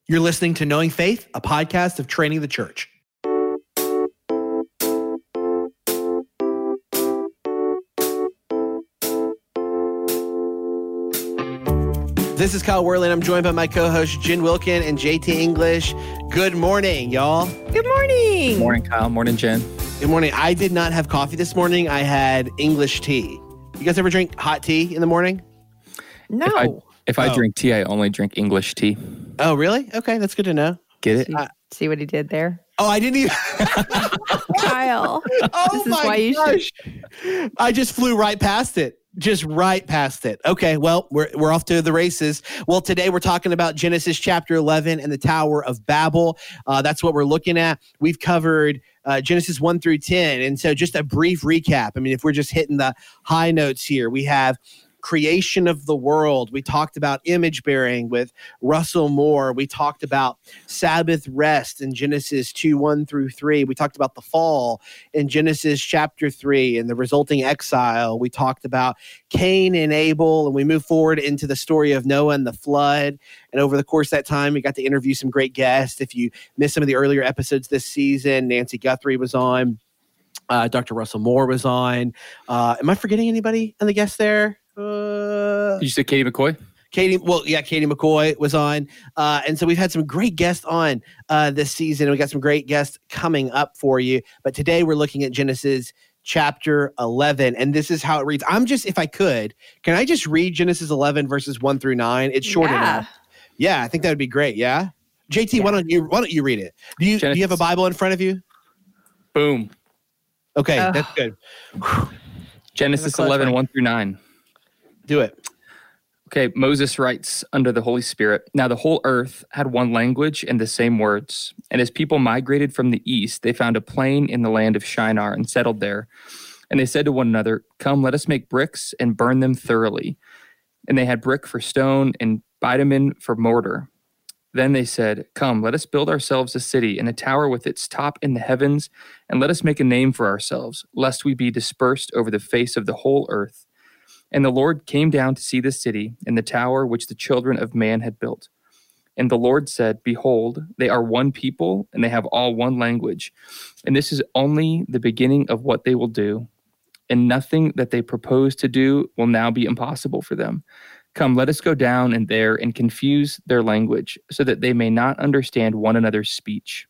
You're listening to Knowing Faith, a podcast of Training the Church. This is Kyle Worley, and I'm joined by my co-hosts Jen Wilkin and JT English. Good morning, y'all. Good morning. Morning, Kyle. Morning, Jen. Good morning. I did not have coffee this morning. I had English tea. You guys ever drink hot tea in the morning? No. If I drink tea, I only drink English tea. Oh, really? Okay, that's good to know. Get it? See what he did there? Oh, I didn't even... Kyle. Oh, this is my why you gosh. I just flew right past it. Just right past it. Okay, well, we're off to the races. Well, today we're talking about Genesis chapter 11 and the Tower of Babel. That's what we're looking at. We've covered Genesis 1 through 10. And so just a brief recap. I mean, if we're just hitting the high notes here, we have creation of the world. We talked about image bearing with Russell Moore. We talked about Sabbath rest in Genesis 2:1 through 3. We talked about the fall in Genesis chapter 3 and the resulting exile. We talked about Cain and Abel, and we move forward into the story of Noah and the flood. And over the course of that time, we got to interview some great guests. If you missed some of the earlier episodes this season, Nancy Guthrie was on. Dr. Russell Moore was on. Am I forgetting anybody on the guests there? Did you say Katie McCoy? Katie McCoy was on. And so we've had some great guests on this season. We got some great guests coming up for you. But today we're looking at Genesis chapter 11. And this is how it reads. If I could, can I just read Genesis 11 verses 1 through 9? It's short enough. Yeah, I think that would be great. Yeah. JT, why don't you read it? Do you have a Bible in front of you? Boom. Okay, that's good. Genesis 11, 1 through 9. Do it. Okay, Moses writes under the Holy Spirit, "Now the whole earth had one language and the same words. And as people migrated from the east, they found a plain in the land of Shinar and settled there. And they said to one another, 'Come, let us make bricks and burn them thoroughly.' And they had brick for stone and bitumen for mortar. Then they said, 'Come, let us build ourselves a city and a tower with its top in the heavens, and let us make a name for ourselves, lest we be dispersed over the face of the whole earth.' And the Lord came down to see the city and the tower which the children of man had built. And the Lord said, 'Behold, they are one people, and they have all one language. And this is only the beginning of what they will do. And nothing that they propose to do will now be impossible for them. Come, let us go down in there and confuse their language, so that they may not understand one another's speech.'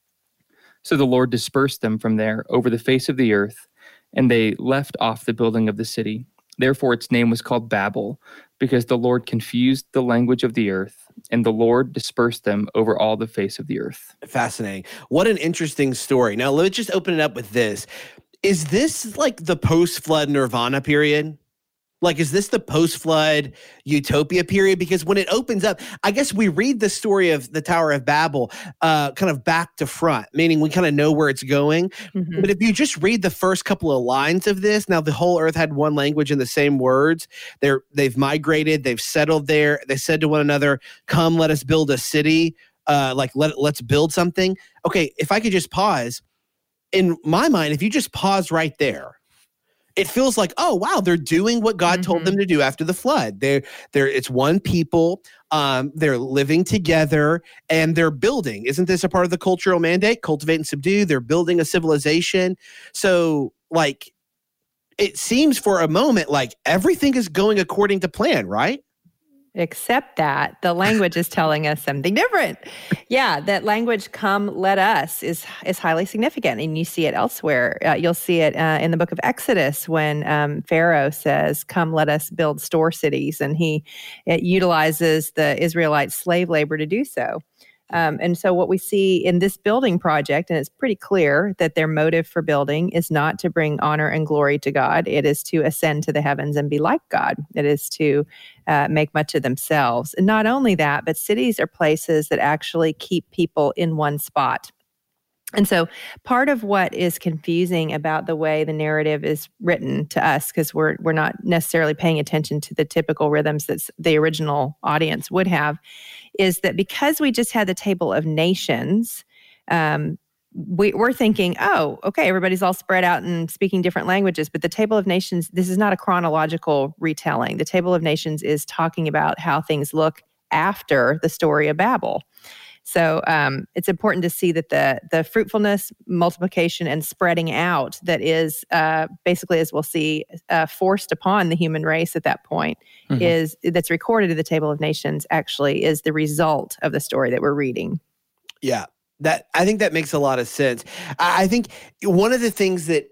So the Lord dispersed them from there over the face of the earth, and they left off the building of the city. Therefore its name was called Babel, because the Lord confused the language of the earth, and the Lord dispersed them over all the face of the earth." Fascinating. What an interesting story. Now, let's just open it up with this. Is this like the post-flood nirvana period? Like, is this the post-flood utopia period? Because when it opens up, I guess we read the story of the Tower of Babel kind of back to front, meaning we kind of know where it's going. Mm-hmm. But if you just read the first couple of lines of this, now the whole earth had one language and the same words. They've migrated. They've settled there. They said to one another, "Come, let us build a city. Let's build something." Okay, if I could just pause. In my mind, if you just pause right there, it feels like, oh, wow, they're doing what God told them to do after the flood. It's one people, they're living together, and they're building. Isn't this a part of the cultural mandate? Cultivate and subdue. They're building a civilization. So, like, it seems for a moment like everything is going according to plan, right? Except that the language is telling us something different. Yeah, that language, "come, let us," is highly significant. And you see it elsewhere. You'll see it in the book of Exodus when Pharaoh says, "Come, let us build store cities." And it utilizes the Israelite slave labor to do so. And so what we see in this building project, and it's pretty clear that their motive for building is not to bring honor and glory to God. It is to ascend to the heavens and be like God. It is to make much of themselves. And not only that, but cities are places that actually keep people in one spot. And so part of what is confusing about the way the narrative is written to us, because we're not necessarily paying attention to the typical rhythms that the original audience would have, is that because we just had the table of nations, we're thinking, oh, okay, everybody's all spread out and speaking different languages. But the Table of Nations, this is not a chronological retelling. The Table of Nations is talking about how things look after the story of Babel. So it's important to see that the fruitfulness, multiplication, and spreading out that is basically, as we'll see, forced upon the human race at that point, that's recorded in the Table of Nations actually is the result of the story that we're reading. Yeah, I think that makes a lot of sense. I think one of the things that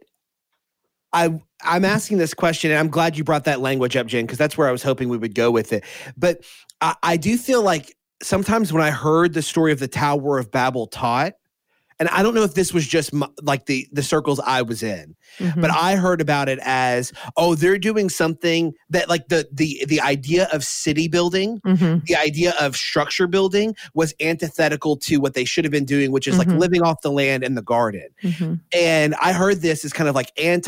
I'm asking this question, and I'm glad you brought that language up, Jen, because that's where I was hoping we would go with it. But I do feel like sometimes when I heard the story of the Tower of Babel taught, and I don't know if this was just like the circles I was in, but I heard about it as, oh, they're doing something that like the idea of city building, the idea of structure building was antithetical to what they should have been doing, which is like living off the land in the garden. And I heard this as kind of like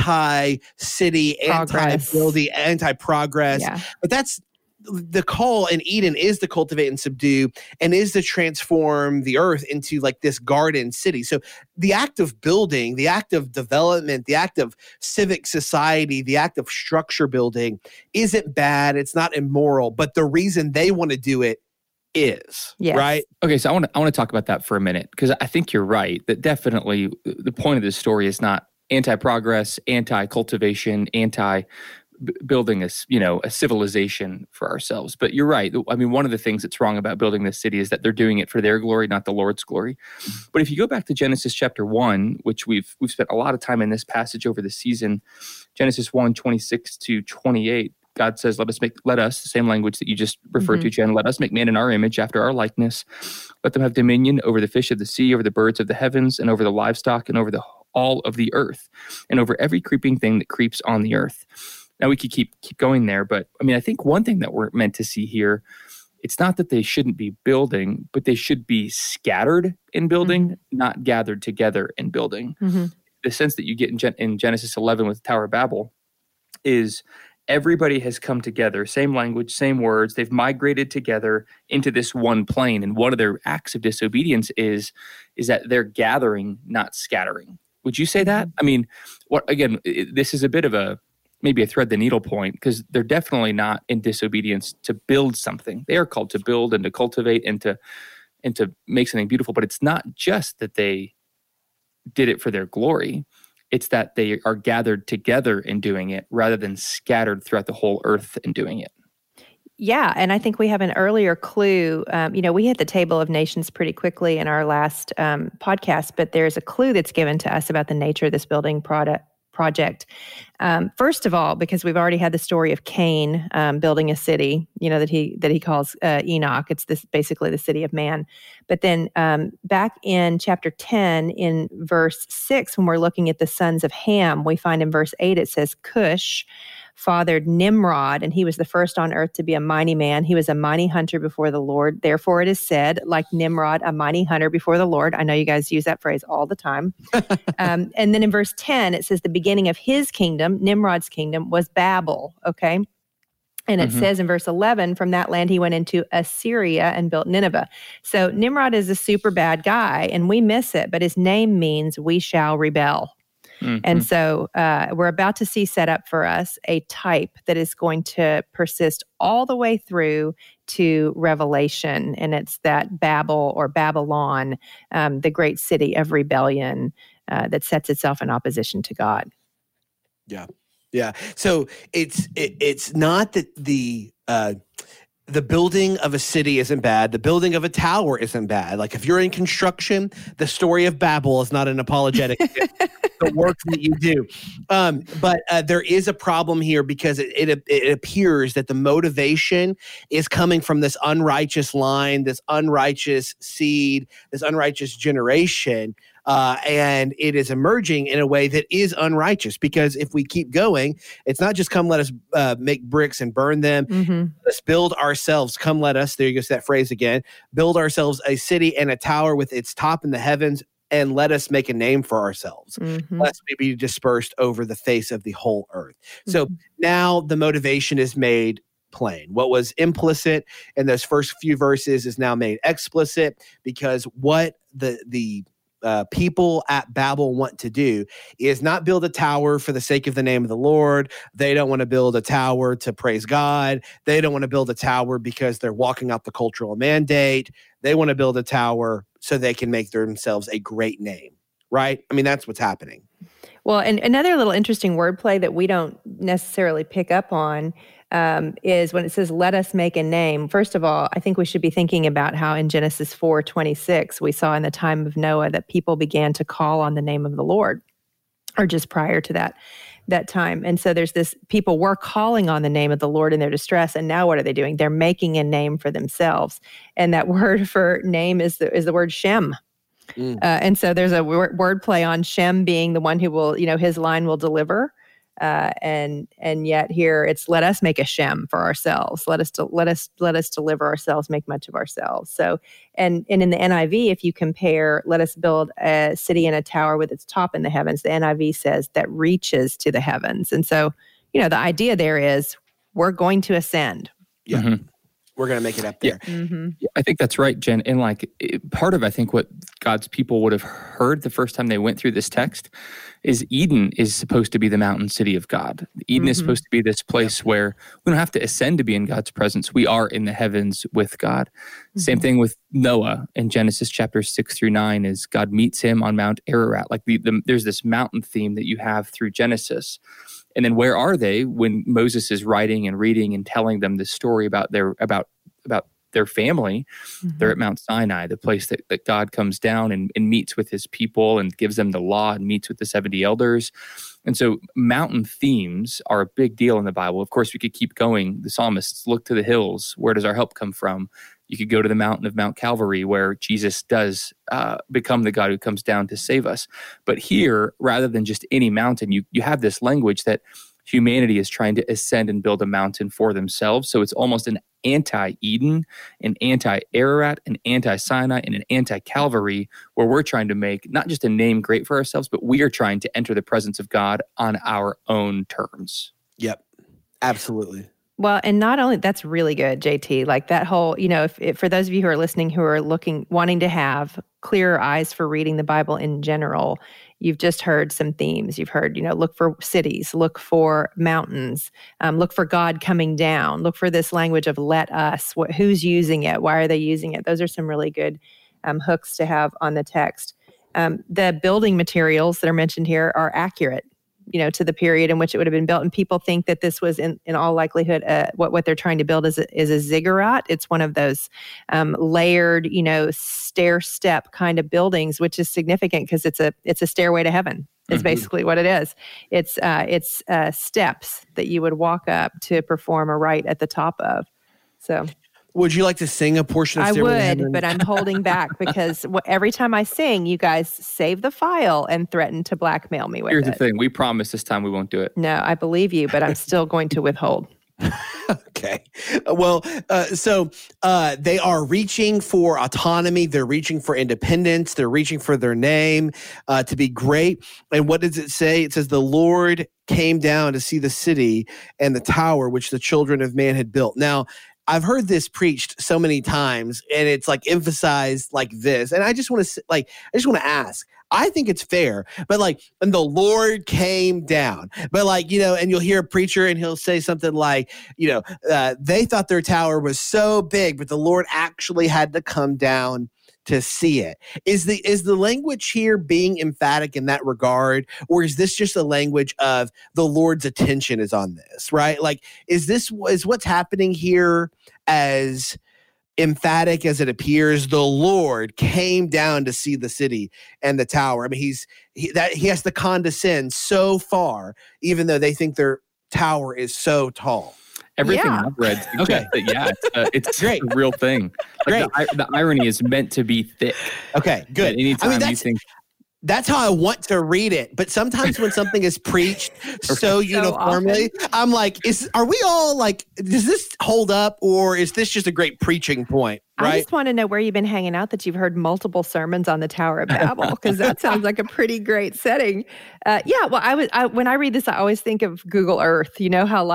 anti-city, anti-building, anti-progress. Yeah. But that's the call in Eden is to cultivate and subdue and is to transform the earth into like this garden city. So the act of building, the act of development, the act of civic society, the act of structure building isn't bad. It's not immoral, but the reason they want to do it is, right? Okay, so I want to talk about that for a minute because I think you're right that definitely the point of this story is not anti-progress, anti-cultivation, building a civilization for ourselves. But you're right. I mean, one of the things that's wrong about building this city is that they're doing it for their glory, not the Lord's glory. But if you go back to Genesis chapter 1, which we've spent a lot of time in this passage over the season, Genesis 1:26-28, God says, let us, the same language that you just referred to, Jen, let us make man in our image after our likeness. Let them have dominion over the fish of the sea, over the birds of the heavens, and over the livestock, and over all of the earth, and over every creeping thing that creeps on the earth. Now, we could keep going there, but I mean, I think one thing that we're meant to see here, it's not that they shouldn't be building, but they should be scattered in building, not gathered together in building. The sense that you get in Genesis 11 with the Tower of Babel is everybody has come together, same language, same words. They've migrated together into this one plane. And one of their acts of disobedience is that they're gathering, not scattering. Would you say that? I mean, this is a bit of maybe a thread the needle point, because they're definitely not in disobedience to build something. They are called to build and to cultivate and to make something beautiful. But it's not just that they did it for their glory. It's that they are gathered together in doing it rather than scattered throughout the whole earth in doing it. Yeah, and I think we have an earlier clue. We hit the Table of Nations pretty quickly in our last podcast, but there's a clue that's given to us about the nature of this building project. First of all, because we've already had the story of Cain building a city, that he calls Enoch. It's basically the city of man. But then back in chapter 10, in verse 6, when we're looking at the sons of Ham, we find in verse 8 it says Cush fathered Nimrod, and he was the first on earth to be a mighty man. He was a mighty hunter before the Lord. Therefore it is said, like Nimrod, a mighty hunter before the Lord. I know you guys use that phrase all the time. And then in verse 10, it says the beginning of his kingdom, Nimrod's kingdom, was Babel, okay? And it says in verse 11, from that land he went into Assyria and built Nineveh. So Nimrod is a super bad guy, and we miss it, but his name means we shall rebel. And so we're about to see set up for us a type that is going to persist all the way through to Revelation. And it's that Babel or Babylon, the great city of rebellion that sets itself in opposition to God. Yeah. Yeah. So it's not that the building of a city isn't bad. The building of a tower isn't bad. Like if you're in construction, the story of Babel is not an apologetic the work that you do. But there is a problem here because it appears that the motivation is coming from this unrighteous line, this unrighteous seed, this unrighteous generation. And it is emerging in a way that is unrighteous, because if we keep going, it's not just come let us make bricks and burn them. Let's build ourselves. Come let us, there goes that phrase again, build ourselves a city and a tower with its top in the heavens, and let us make a name for ourselves, lest we be dispersed over the face of the whole earth. So now the motivation is made plain. What was implicit in those first few verses is now made explicit, because what the people at Babel want to do is not build a tower for the sake of the name of the Lord. They don't want to build a tower to praise God. They don't want to build a tower because they're walking out the cultural mandate. They want to build a tower so they can make themselves a great name, right? I mean, that's what's happening. Well, and another little interesting wordplay that we don't necessarily pick up on is when it says, let us make a name. First of all, I think we should be thinking about how in Genesis 4:26, we saw in the time of Noah that people began to call on the name of the Lord, or just prior to that time. And so there's this, people were calling on the name of the Lord in their distress. And now what are they doing? They're making a name for themselves. And that word for name is the word Shem. And so there's a word play on Shem being the one who will, his line will deliver. And yet here it's, let us make a Shem for ourselves. Let us deliver ourselves, make much of ourselves. So, and in the NIV, if you compare, let us build a city and a tower with its top in the heavens, the NIV says that reaches to the heavens. And so, the idea there is we're going to ascend. Yeah. Mm-hmm. We're going to make it up there. Yeah. Mm-hmm. Yeah, I think that's right, Jen. And part of, I think, what God's people would have heard the first time they went through this text is Eden is supposed to be the mountain city of God. Eden is supposed to be this place where we don't have to ascend to be in God's presence. We are in the heavens with God. Same thing with Noah in Genesis chapters 6-9 is God meets him on Mount Ararat. There's this mountain theme that you have through Genesis. And then where are they when Moses is writing and reading and telling them this story about their family? They're at Mount Sinai, the place that God comes down and meets with his people and gives them the law and meets with the 70 elders. And so mountain themes are a big deal in the Bible. Of course, we could keep going. The psalmists look to the hills. Where does our help come from? You could go to the mountain of Mount Calvary, where Jesus does become the God who comes down to save us. But here, rather than just any mountain, you have this language that humanity is trying to ascend and build a mountain for themselves. So it's almost an anti-Eden, an anti-Ararat, an anti-Sinai, and an anti-Calvary, where we're trying to make not just a name great for ourselves, but we are trying to enter the presence of God on our own terms. Yep, absolutely. Well, and not only, that's really good, JT, like that whole, if for those of you who are listening, who are wanting to have clearer eyes for reading the Bible in general, you've just heard some themes. You've heard, look for cities, look for mountains, look for God coming down, look for this language of let us, who's using it, why are they using it? Those are some really good hooks to have on the text. The building materials that are mentioned here are accurate, to the period in which it would have been built. And people think that this was in all likelihood, what they're trying to build is a ziggurat. It's one of those layered, stair step kind of buildings, which is significant because it's a stairway to heaven. Is basically what it is. It's steps that you would walk up to perform a rite at the top of. So. Would you like to sing a portion of Stairway to Heaven? I would, but I'm holding back because every time I sing, you guys save the file and threaten to blackmail me with it. Here's the thing. We promise this time we won't do it. No, I believe you, but I'm still going to withhold. Okay. Well, so they are reaching for autonomy. They're reaching for independence. They're reaching for their name to be great. And what does it say? It says, the Lord came down to see the city and the tower which the children of man had built. Now, I've heard this preached so many times, and it's emphasized like this. And I just want to ask. I think it's fair, but and the Lord came down, but and you'll hear a preacher and he'll say something like, they thought their tower was so big, but the Lord actually had to come down to see it. Is the language here being emphatic in that regard, or is this just a language of the Lord's attention is on this, right? Is what's happening here as emphatic as it appears? The Lord came down to see the city and the tower. I mean, he has to condescend so far, even though they think their tower is so tall. Everything I've read suggests that, it's great. A real thing. Great. The irony is meant to be thick. Okay, good. Anytime you think... That's how I want to read it. But sometimes when something is preached so uniformly, I'm like, are we all does this hold up, or is this just a great preaching point? Right? I just want to know where you've been hanging out that you've heard multiple sermons on the Tower of Babel, because that sounds like a pretty great setting. Well, when I read this, I always think of Google Earth. You know how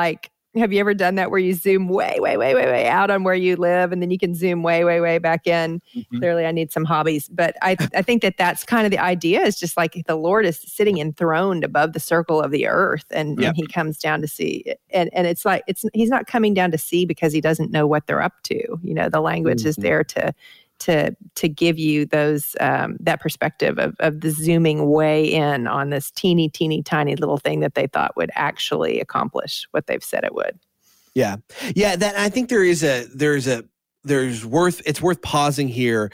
Have you ever done that where you zoom way, way, way, way, way out on where you live, and then you can zoom way, way, way back in? Mm-hmm. Clearly, I need some hobbies. But I think that that's kind of the idea, is just like the Lord is sitting enthroned above the circle of the earth, and he comes down to see. And it's like, he's not coming down to see because he doesn't know what they're up to. You know, the language is there to give you those that perspective of the zooming way in on this teeny tiny little thing that they thought would actually accomplish what they've said it would. Yeah. That I think it's worth pausing here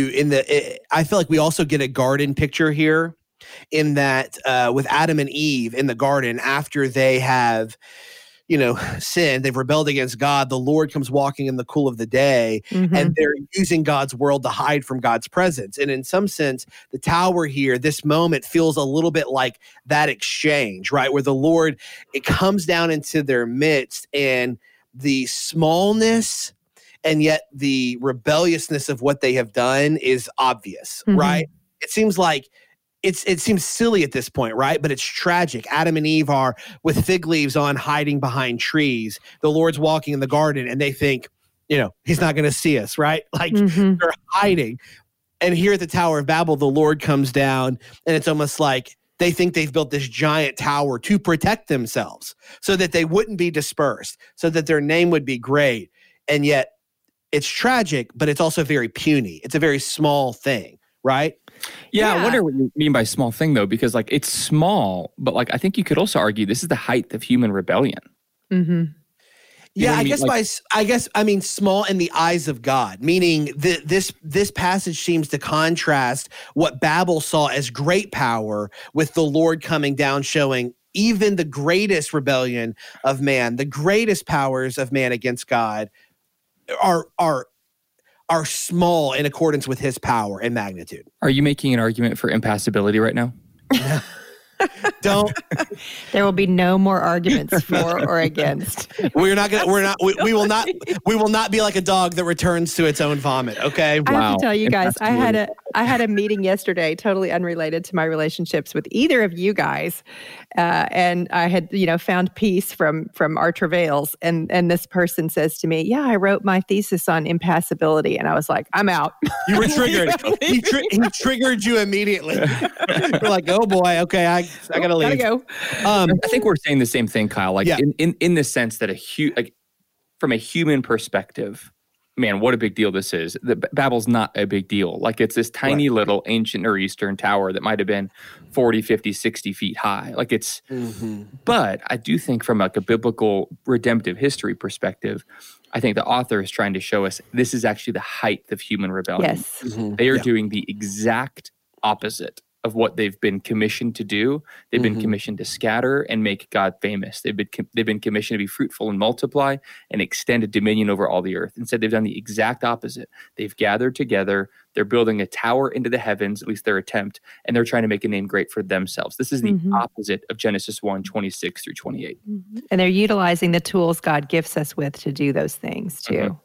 I feel like we also get a garden picture here, in that with Adam and Eve in the garden, after they have sinned, they've rebelled against God, the Lord comes walking in the cool of the day, and they're using God's world to hide from God's presence. And in some sense, the tower here, this moment feels a little bit like that exchange, right? Where the Lord, it comes down into their midst, and the smallness and yet the rebelliousness of what they have done is obvious, right? It seems like it seems silly at this point, right? But it's tragic. Adam and Eve are with fig leaves on, hiding behind trees. The Lord's walking in the garden, and they think, he's not going to see us, right? Like they're hiding. And here at the Tower of Babel, the Lord comes down, and it's almost like they think they've built this giant tower to protect themselves so that they wouldn't be dispersed, so that their name would be great. And yet it's tragic, but it's also very puny. It's a very small thing, right? Yeah, I wonder what you mean by small thing, though, because like it's small, but like I think you could also argue this is the height of human rebellion. Yeah, I guess small in the eyes of God, meaning this passage seems to contrast what Babel saw as great power with the Lord coming down, showing even the greatest rebellion of man, the greatest powers of man against God are small in accordance with his power and magnitude. Are you making an argument for impassibility right now? Don't. There will be no more arguments for or against. We will not be like a dog that returns to its own vomit. Okay. I have to tell you guys, I had a meeting yesterday, totally unrelated to my relationships with either of you guys. And I had, found peace from our travails. And this person says to me, yeah, I wrote my thesis on impassibility. And I was like, I'm out. You were triggered. He triggered you immediately. You're like, oh boy, okay, I gotta leave. Gotta go. I think we're saying the same thing, Kyle. Like in the sense that from a human perspective, man, what a big deal this is. Babel's not a big deal. Like it's this tiny little ancient Near Eastern tower that might have been 40, 50, 60 feet high. Like it's, but I do think from like a biblical redemptive history perspective, I think the author is trying to show us this is actually the height of human rebellion. Yes. They are doing the exact opposite of what they've been commissioned to do. They've been commissioned to scatter and make God famous. They've been commissioned to be fruitful and multiply and extend a dominion over all the earth. Instead, they've done the exact opposite. They've gathered together. They're building a tower into the heavens, at least their attempt, and they're trying to make a name great for themselves. This is the opposite of Genesis 1:26 through 28. And they're utilizing the tools God gifts us with to do those things too.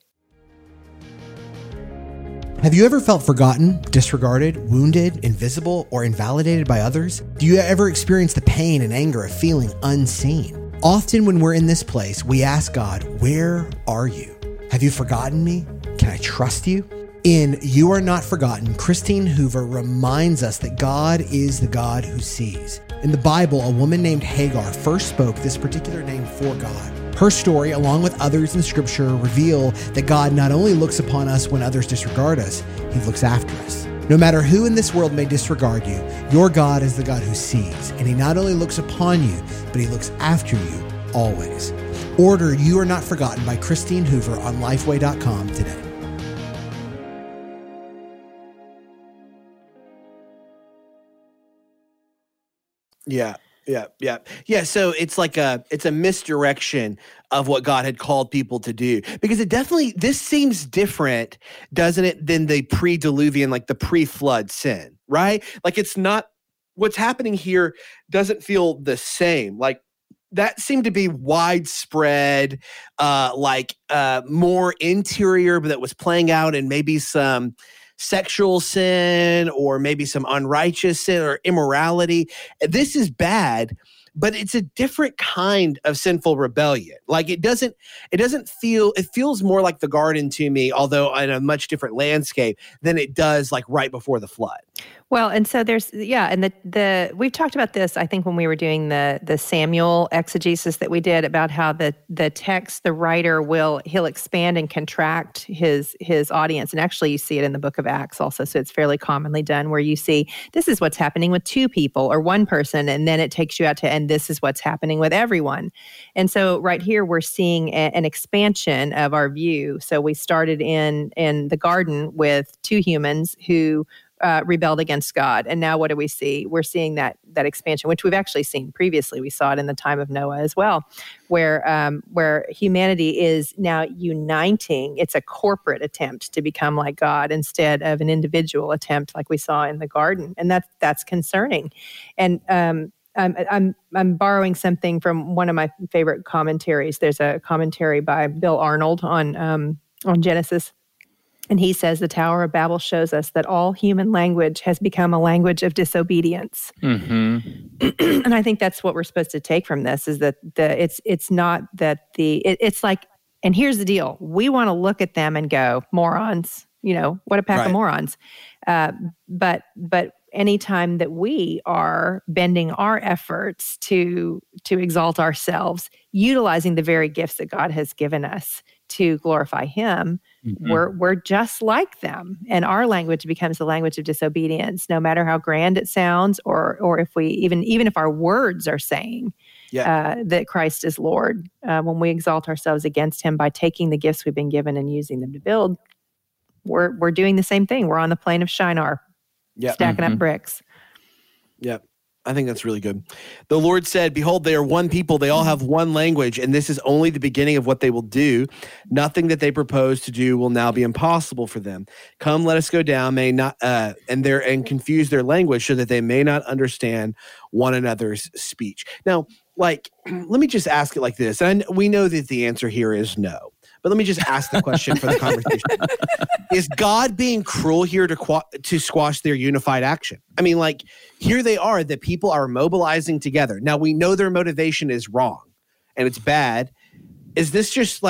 Have you ever felt forgotten, disregarded, wounded, invisible, or invalidated by others? Do you ever experience the pain and anger of feeling unseen? Often when we're in this place, we ask God, where are you? Have you forgotten me? Can I trust you? In You Are Not Forgotten, Christine Hoover reminds us that God is the God who sees. In the Bible, a woman named Hagar first spoke this particular name for God. Her story, along with others in Scripture, reveal that God not only looks upon us when others disregard us, He looks after us. No matter who in this world may disregard you, your God is the God who sees, and He not only looks upon you, but He looks after you always. Order You Are Not Forgotten by Christine Hoover on Lifeway.com today. Yeah. So it's like it's a misdirection of what God had called people to do, because this seems different, doesn't it, than the pre-Diluvian, like the pre-flood sin, right? Like it's not, what's happening here doesn't feel the same. Like that seemed to be widespread, more interior, but that was playing out in maybe some sexual sin or maybe some unrighteous sin or immorality. This is bad, but it's a different kind of sinful rebellion. Like it feels more like the garden to me, although in a much different landscape than it does like right before the flood. Well, and so and we've talked about this, I think, when we were doing the Samuel exegesis that we did, about how the text, the writer he'll expand and contract his audience. And actually you see it in the book of Acts also. So it's fairly commonly done, where you see this is what's happening with two people or one person, and then it takes you out to, and this is what's happening with everyone. And so right here we're seeing an expansion of our view. So we started in the garden with two humans who rebelled against God. And now what do we see? We're seeing that expansion, which we've actually seen previously. We saw it in the time of Noah as well, where humanity is now uniting. It's a corporate attempt to become like God instead of an individual attempt like we saw in the garden. And that's concerning. And I'm borrowing something from one of my favorite commentaries. There's a commentary by Bill Arnold on Genesis. And he says the Tower of Babel shows us that all human language has become a language of disobedience. Mm-hmm. And I think that's what we're supposed to take from this, is that it's not that it's like, and here's the deal. We want to look at them and go, morons, what a pack of morons. But anytime that we are bending our efforts to exalt ourselves, utilizing the very gifts that God has given us to glorify Him, mm-hmm. we're just like them, and our language becomes the language of disobedience. No matter how grand it sounds, or if we even if our words are saying that Christ is Lord, when we exalt ourselves against Him by taking the gifts we've been given and using them to build, we're doing the same thing. We're on the plain of Shinar, stacking mm-hmm. up bricks. Yep. I think that's really good. The Lord said, behold, they are one people. They all have one language, and this is only the beginning of what they will do. Nothing that they propose to do will now be impossible for them. Come, let us go down, and confuse their language, so that they may not understand one another's speech. Now, let me just ask it like this. And we know that the answer here is no. But let me just ask the question for the conversation. Is God being cruel here to squash their unified action? I mean, here they are, the people are mobilizing together. Now, we know their motivation is wrong and it's bad. Is this just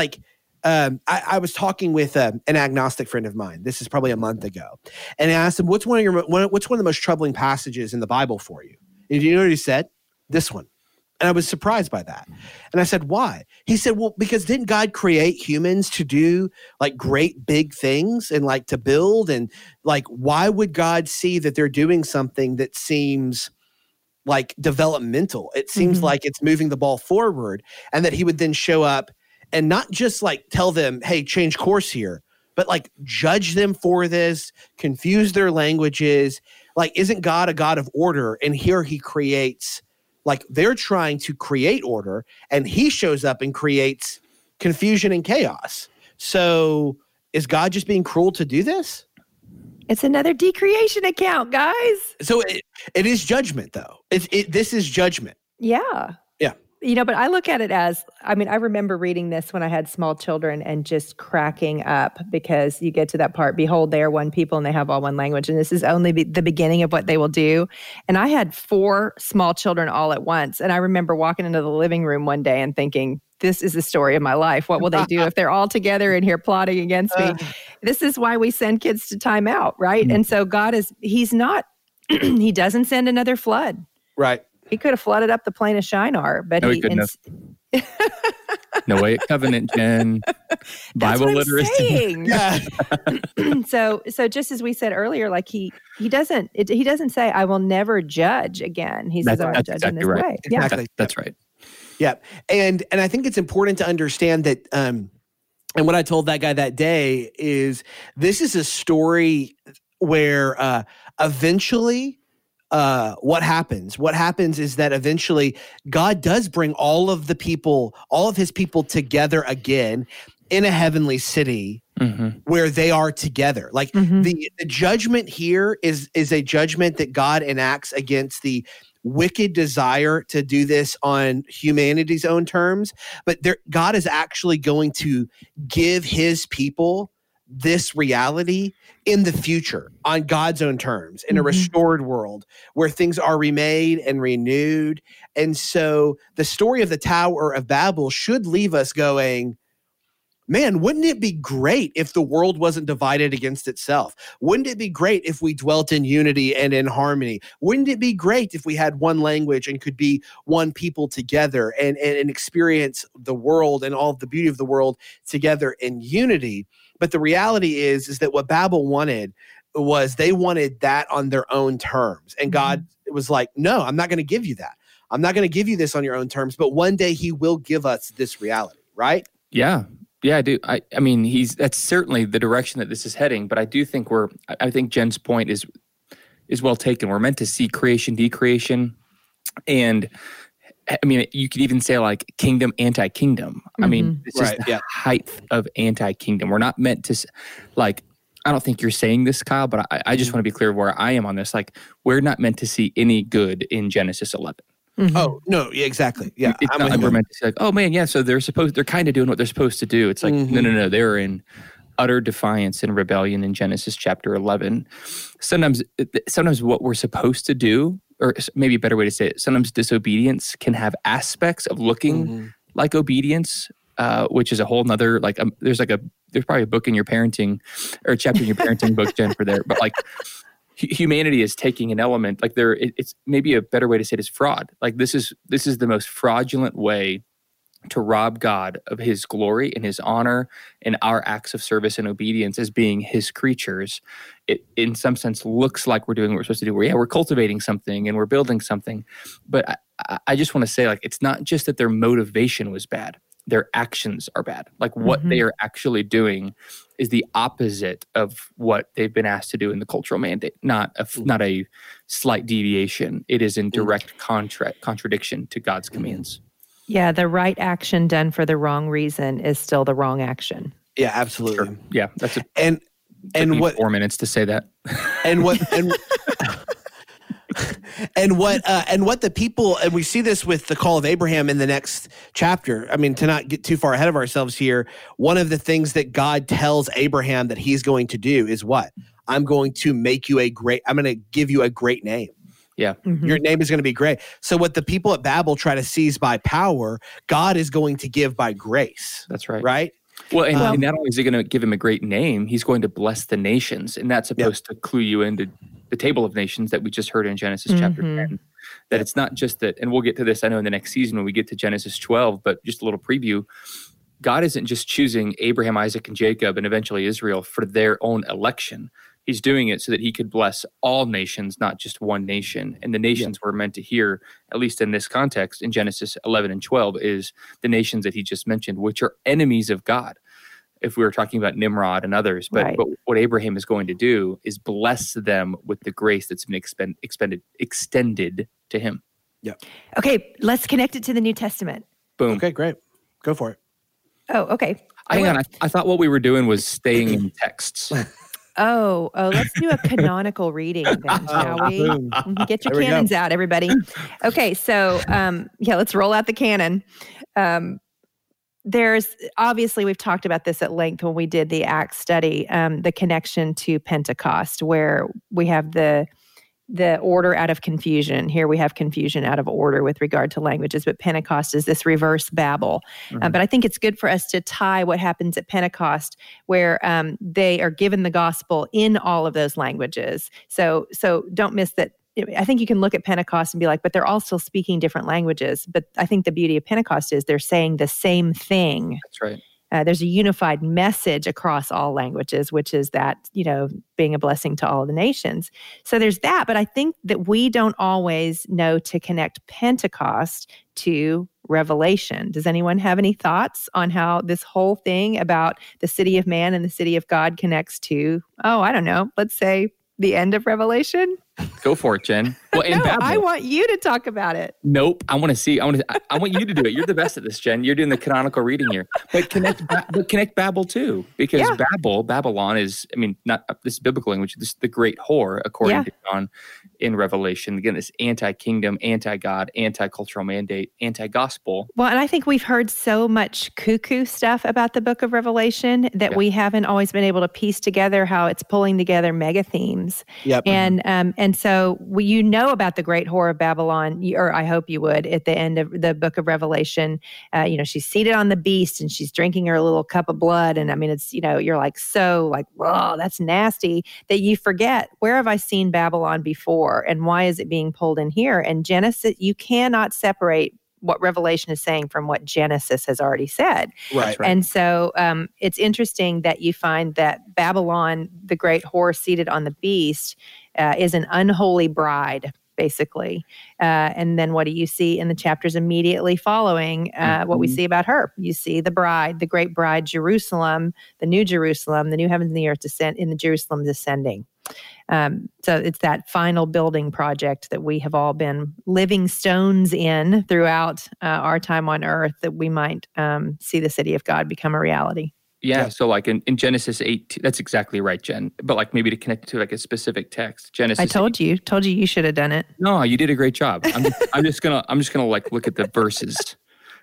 I was talking with an agnostic friend of mine. This is probably a month ago. And I asked him, what's one of the most troubling passages in the Bible for you? And do you know what he said? This one. And I was surprised by that. And I said, why? He said, well, because didn't God create humans to do great big things and to build? And why would God see that they're doing something that seems developmental? It seems mm-hmm. like it's moving the ball forward, and that He would then show up and not just tell them, hey, change course here, but judge them for this, confuse their languages. Isn't God a God of order? And here He creates they're trying to create order, and He shows up and creates confusion and chaos. So is God just being cruel to do this? It's another decreation account, guys. So it is judgment, though. This is judgment. Yeah. Yeah. But I look at it as, I remember reading this when I had small children and just cracking up, because you get to that part, behold, they are one people and they have all one language. And this is only the beginning of what they will do. And I had 4 small children all at once. And I remember walking into the living room one day and thinking, this is the story of my life. What will they do if they're all together in here plotting against me? This is why we send kids to timeout, right? Mm-hmm. And so God He's not, He doesn't send another flood. Right. He could have flooded up the plain of Shinar, but he couldn't have. Noahic covenant, Jen. Bible literacy. Yeah. So just as we said earlier, he doesn't say, I will never judge again. He says, I will judge in this way. Yeah. Exactly. That's right. Yeah. And I think it's important to understand that, and what I told that guy that day is, this is a story where eventually what happens is that eventually God does bring all of His people together again in a heavenly city mm-hmm. where they are together. Mm-hmm. the judgment here is a judgment that God enacts against the wicked desire to do this on humanity's own terms. But God is actually going to give His people this reality in the future on God's own terms in a restored world where things are remade and renewed. And so the story of the Tower of Babel should leave us going, man, wouldn't it be great if the world wasn't divided against itself? Wouldn't it be great if we dwelt in unity and in harmony? Wouldn't it be great if we had one language and could be one people together and experience the world and all of the beauty of the world together in unity? But the reality is that what Babel wanted was they wanted that on their own terms. And God was like, no, I'm not going to give you that. I'm not going to give you this on your own terms, but one day he will give us this reality, right? Yeah. Yeah, I do. I mean, that's certainly the direction that this is heading, but I do think I think Jen's point is well taken. We're meant to see creation, decreation, and I mean, you could even say like kingdom, anti-kingdom. I mean, this is the height of anti-kingdom. We're not meant to, like, I don't think you're saying this, Kyle, but I just want to be clear where I am on this. Like, we're not meant to see any good in Genesis 11. Oh, no, yeah, exactly. Yeah. It's not like we're meant to say like, oh man, yeah, so they're kind of doing what they're supposed to do. It's like, no. They're in utter defiance and rebellion in Genesis chapter 11. Sometimes what we're supposed to do, or maybe a better way to say it, sometimes disobedience can have aspects of looking like obedience, which is a whole nother, like, there's probably a book in your parenting, or a chapter in your parenting book, Jen, for there, but like, humanity is taking an element, like it's maybe a better way to say it is fraud. Like this is the most fraudulent way to rob God of his glory and his honor and our acts of service and obedience as being his creatures. It, in some sense, looks like we're doing what we're supposed to do. We're cultivating something and we're building something. But I just want to say, like, it's not just that their motivation was bad. Their actions are bad. Like what they are actually doing is the opposite of what they've been asked to do in the cultural mandate, not a slight deviation. It is in direct contradiction to God's commands. Yeah, the right action done for the wrong reason is still the wrong action. Yeah, absolutely. Sure. Yeah, that's and what 4 minutes to say that. And what and what the people, and we see this with the call of Abraham in the next chapter. I mean, to not get too far ahead of ourselves here, one of the things that God tells Abraham that he's going to do is what? I'm going to give you a great name. Yeah. Your name is going to be great. So what the people at Babel try to seize by power, God is going to give by grace. That's right. Right? Well, and not only is he going to give him a great name, he's going to bless the nations. And that's supposed to clue you into the table of nations that we just heard in Genesis chapter 10. That it's not just that, and we'll get to this, I know, in the next season when we get to Genesis 12, but just a little preview. God isn't just choosing Abraham, Isaac, and Jacob, and eventually Israel for their own election. He's doing it so that he could bless all nations, not just one nation. And the nations we're meant to hear, at least in this context, in Genesis 11 and 12, is the nations that he just mentioned, which are enemies of God, if we were talking about Nimrod and others. But what Abraham is going to do is bless them with the grace that's been extended to him. Yeah. Okay, let's connect it to the New Testament. Boom. Okay, great. Go for it. Oh, okay. Hang on. I thought what we were doing was staying in texts. Oh, let's do a canonical reading then, shall we? Get your cannons out, everybody. Okay, so let's roll out the cannon. There's obviously, we've talked about this at length when we did the Acts study, the connection to Pentecost, where we have the order out of confusion. Here we have confusion out of order with regard to languages, but Pentecost is this reverse Babel. But I think it's good for us to tie what happens at Pentecost, where they are given the gospel in all of those languages. So don't miss that. I think you can look at Pentecost and be like, but they're all still speaking different languages. But I think the beauty of Pentecost is they're saying the same thing. That's right. There's a unified message across all languages, which is that, being a blessing to all the nations. So there's that. But I think that we don't always know to connect Pentecost to Revelation. Does anyone have any thoughts on how this whole thing about the city of man and the city of God connects to, I don't know, let's say the end of Revelation? Go for it, Jen. Well, in No, Babel, I want you to talk about it. nope. I want to see. I want you to do it. You're the best at this, Jen. You're doing the canonical reading here. But connect Babel too, because Yeah. Babylon is. I mean, not this biblical language. This is the great whore, according to John in Revelation. Again, this anti-kingdom, anti-God, anti-cultural mandate, anti-gospel. Well, and I think we've heard so much cuckoo stuff about the book of Revelation that we haven't always been able to piece together how it's pulling together mega themes. Yep. And so you know about the great whore of Babylon, or I hope you would, at the end of the book of Revelation. She's seated on the beast and she's drinking her little cup of blood. And I mean, it's, you're like, so like, whoa, that's nasty, that you forget, where have I seen Babylon before? And why is it being pulled in here? And Genesis, you cannot separate what Revelation is saying from what Genesis has already said. Right. And so it's interesting that you find that Babylon, the great whore seated on the beast, is an unholy bride, basically. And then what do you see in the chapters immediately following what we see about her? You see the bride, the great bride, Jerusalem, the new heavens and the earth in the Jerusalem descending. So it's that final building project that we have all been living stones in throughout our time on earth, that we might see the city of God become a reality. Yeah, so like in Genesis 8, that's exactly right, Jen. But like maybe to connect it to like a specific text, Genesis. I told you should have done it. No, you did a great job. I'm just gonna like look at the verses.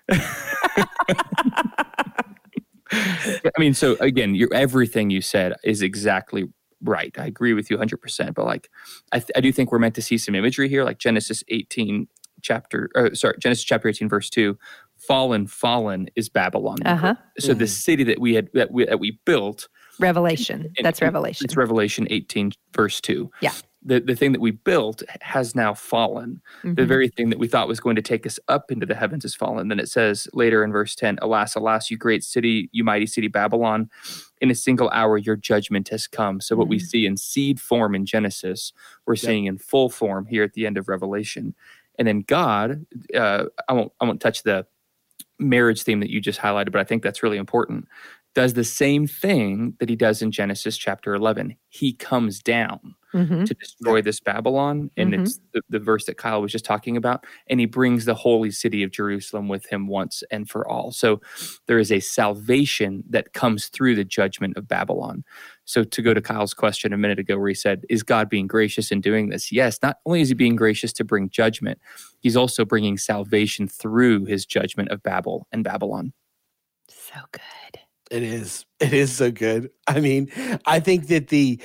I mean, so again, everything you said is exactly right. I agree with you 100%. But like, I do think we're meant to see some imagery here, like Genesis chapter 18, verse 2. Fallen is Babylon. So the city that we built. Revelation. That's Revelation. It's Revelation 18, verse 2. Yeah. The thing that we built has now fallen. Mm-hmm. The very thing that we thought was going to take us up into the heavens has fallen. Then it says later in verse 10, alas, you great city, you mighty city Babylon, in a single hour your judgment has come. So what we see in seed form in Genesis, we're seeing in full form here at the end of Revelation. And then God, I won't touch the marriage theme that you just highlighted, but I think that's really important, does the same thing that he does in Genesis chapter 11. He comes down to destroy this Babylon, and it's the verse that Kyle was just talking about, and he brings the holy city of Jerusalem with him once and for all. So there is a salvation that comes through the judgment of Babylon. So to go to Kyle's question a minute ago where he said, is God being gracious in doing this? Yes, not only is he being gracious to bring judgment, he's also bringing salvation through his judgment of Babel and Babylon. So good. It is. It is so good. I mean, I think that the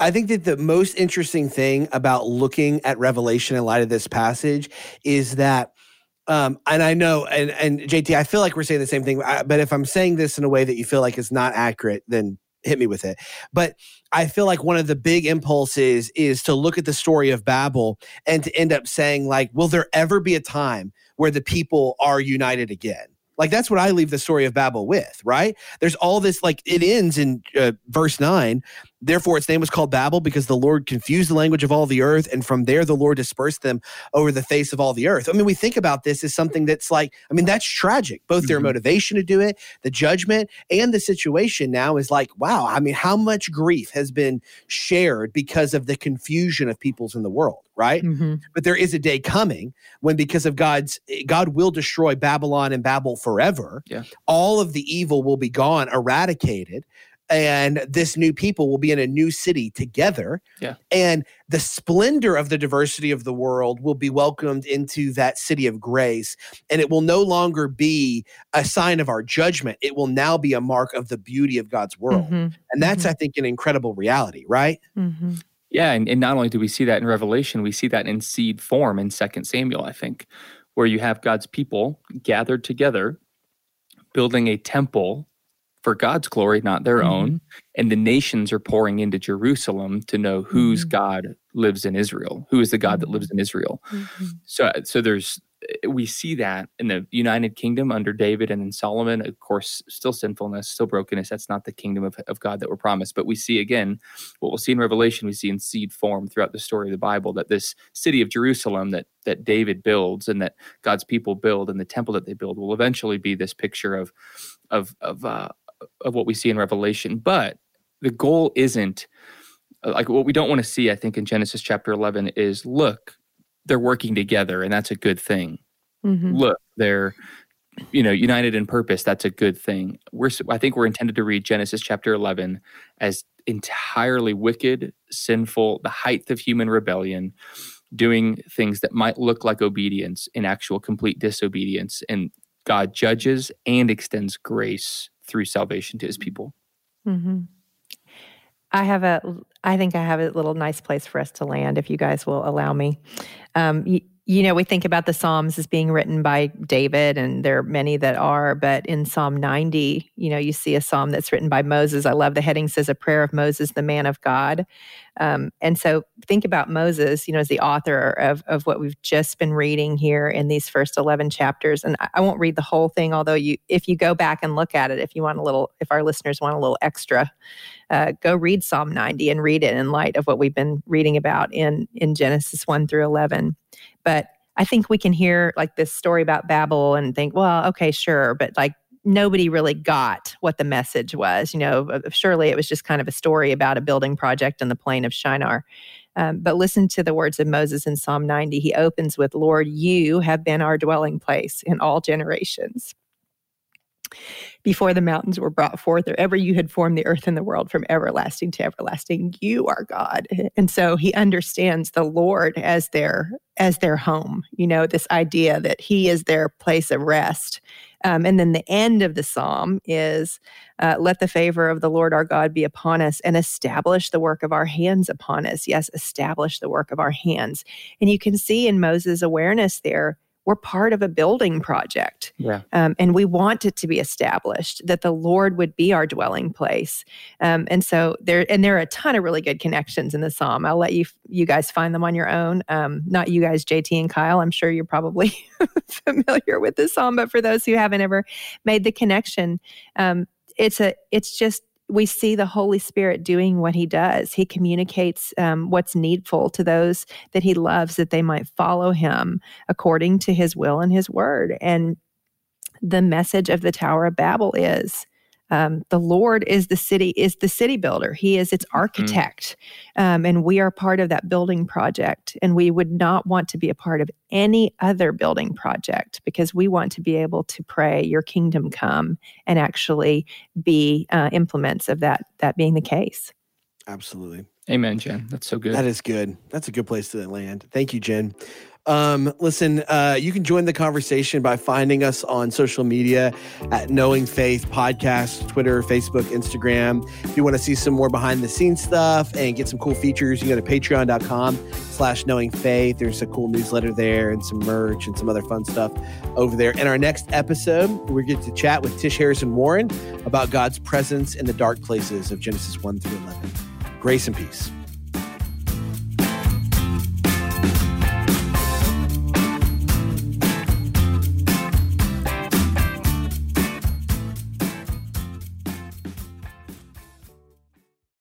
most interesting thing about looking at Revelation in light of this passage is that, and I know, and JT, I feel like we're saying the same thing, but if I'm saying this in a way that you feel like is not accurate, then hit me with it. But I feel like one of the big impulses is to look at the story of Babel and to end up saying, like, will there ever be a time where the people are united again? Like, that's what I leave the story of Babel with, right? There's all this, like, it ends in verse 9. Therefore, its name was called Babel because the Lord confused the language of all the earth. And from there, the Lord dispersed them over the face of all the earth. I mean, we think about this as something that's like, I mean, that's tragic. Both their motivation to do it, the judgment, and the situation now is like, wow, I mean, how much grief has been shared because of the confusion of peoples in the world, right? But there is a day coming when, because of God will destroy Babylon and Babel forever. Yeah. All of the evil will be gone, eradicated. And this new people will be in a new city together. Yeah. And the splendor of the diversity of the world will be welcomed into that city of grace. And it will no longer be a sign of our judgment. It will now be a mark of the beauty of God's world. And that's, I think, an incredible reality, right? Yeah. And not only do we see that in Revelation, we see that in seed form in 2 Samuel, I think, where you have God's people gathered together, building a temple for God's glory, not their own. And the nations are pouring into Jerusalem to know whose God lives in Israel, who is the God that lives in Israel. So we see that in the United Kingdom under David and then Solomon, of course, still sinfulness, still brokenness. That's not the kingdom of God that we're promised. But we see again, what we'll see in Revelation, we see in seed form throughout the story of the Bible, that this city of Jerusalem that David builds and that God's people build and the temple that they build will eventually be this picture of what we see in Revelation. But the goal isn't, like, what we don't want to see, I think, in Genesis chapter 11 is, look, they're working together, and that's a good thing. Mm-hmm. Look, they're united in purpose. That's a good thing. I think we're intended to read Genesis chapter 11 as entirely wicked, sinful, the height of human rebellion, doing things that might look like obedience in actual complete disobedience. And God judges and extends grace through salvation to his people. Mm-hmm. I think I have a little nice place for us to land, if you guys will allow me. We think about the Psalms as being written by David, and there are many that are, but in Psalm 90, you see a psalm that's written by Moses. I love the heading says, a prayer of Moses, the man of God. And so think about Moses, as the author of what we've just been reading here in these first 11 chapters. And I won't read the whole thing, although if you go back and look at it, if our listeners want a little extra, go read Psalm 90 and read it in light of what we've been reading about in Genesis 1 through 11. But I think we can hear like this story about Babel and think, well, okay, sure. But like nobody really got what the message was. Surely it was just kind of a story about a building project in the plain of Shinar. But listen to the words of Moses in Psalm 90. He opens with, Lord, you have been our dwelling place in all generations. Before the mountains were brought forth, or ever you had formed the earth and the world, from everlasting to everlasting, you are God. And so he understands the Lord as their home, this idea that he is their place of rest. And then the end of the psalm is, let the favor of the Lord our God be upon us and establish the work of our hands upon us. Yes, establish the work of our hands. And you can see in Moses' awareness there, we're part of a building project. Yeah. And we want it to be established, that the Lord would be our dwelling place. And so there are a ton of really good connections in the psalm. I'll let you guys find them on your own. Not you guys, JT and Kyle. I'm sure you're probably familiar with this psalm, but for those who haven't ever made the connection, it's just, we see the Holy Spirit doing what he does. He communicates what's needful to those that he loves, that they might follow him according to his will and his word. And the message of the Tower of Babel is, the Lord is the city builder. He is its architect. And we are part of that building project. And we would not want to be a part of any other building project, because we want to be able to pray, your kingdom come, and actually be implements of that being the case. Absolutely. Amen, Jen. That's so good. That is good. That's a good place to land. Thank you, Jen. Listen, you can join the conversation by finding us on social media at Knowing Faith Podcast, Twitter, Facebook, Instagram. If you want to see some more behind the scenes stuff and get some cool features, you go to patreon.com/knowingfaith. There's a cool newsletter there and some merch and some other fun stuff over there. In our next episode, we get to chat with Tish Harrison Warren about God's presence in the dark places of Genesis 1 through 11. Grace and peace.